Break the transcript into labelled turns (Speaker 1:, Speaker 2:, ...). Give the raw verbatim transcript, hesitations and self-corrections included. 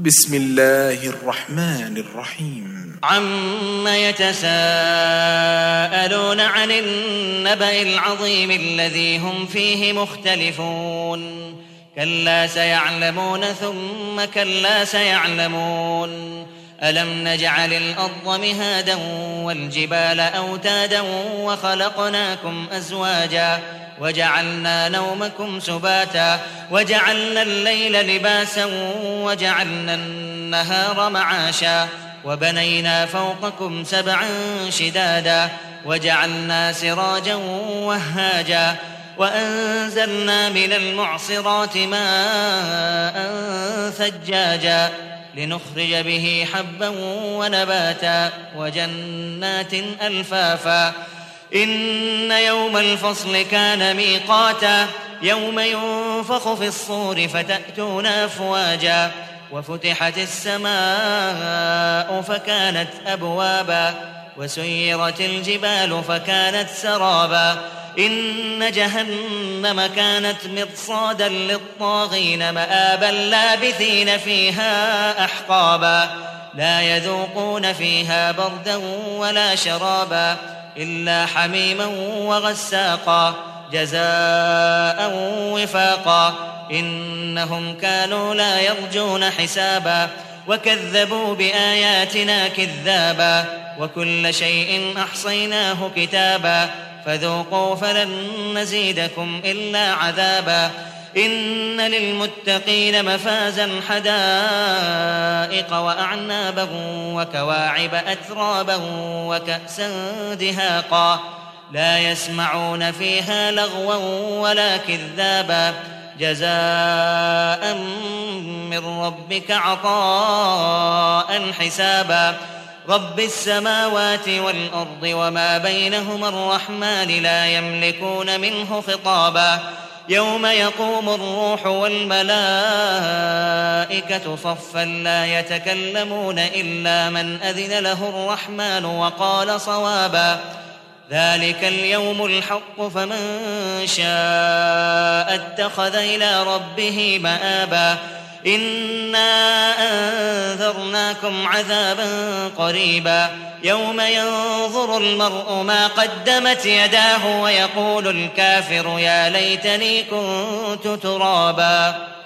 Speaker 1: بسم الله الرحمن الرحيم
Speaker 2: عم يتساءلون عن النبأ العظيم الذي هم فيه مختلفون كلا سيعلمون ثم كلا سيعلمون ألم نجعل الأرض مهادا والجبال أوتادا وخلقناكم أزواجا وجعلنا نومكم سباتا وجعلنا الليل لباسا وجعلنا النهار معاشا وبنينا فوقكم سبعا شدادا وجعلنا سراجا وهاجا وأنزلنا من المعصرات ماء ثجاجا لنخرج به حبا ونباتا وجنات ألفافا إن يوم الفصل كان ميقاتا يوم ينفخ في الصور فتأتون أفواجا وفتحت السماء فكانت أبوابا وسيرت الجبال فكانت سرابا إن جهنم كانت مرصادا للطاغين مآبا لابثين فيها أحقابا لا يذوقون فيها بردا ولا شرابا إلا حميما وغساقا جزاء وفاقا إنهم كانوا لا يرجون حسابا وكذبوا بآياتنا كذابا وكل شيء أحصيناه كتابا فذوقوا فلن نزيدكم إلا عذابا إن للمتقين مفازا حدائق وأعنابا وكواعب أترابا وكأسا دهاقا لا يسمعون فيها لغوا ولا كذابا جزاء من ربك عطاء حسابا رب السماوات والأرض وما بينهما الرحمن لا يملكون منه خطابا يوم يقوم الروح والملائكة صفا لا يتكلمون إلا من أذن له الرحمن وقال صوابا ذلك اليوم الحق فمن شاء اتخذ إلى ربه مآبا إنا أنذرناكم عذابا قريبا يوم ينظر المرء ما قدمت يداه ويقول الكافر يا ليتني كنت ترابا.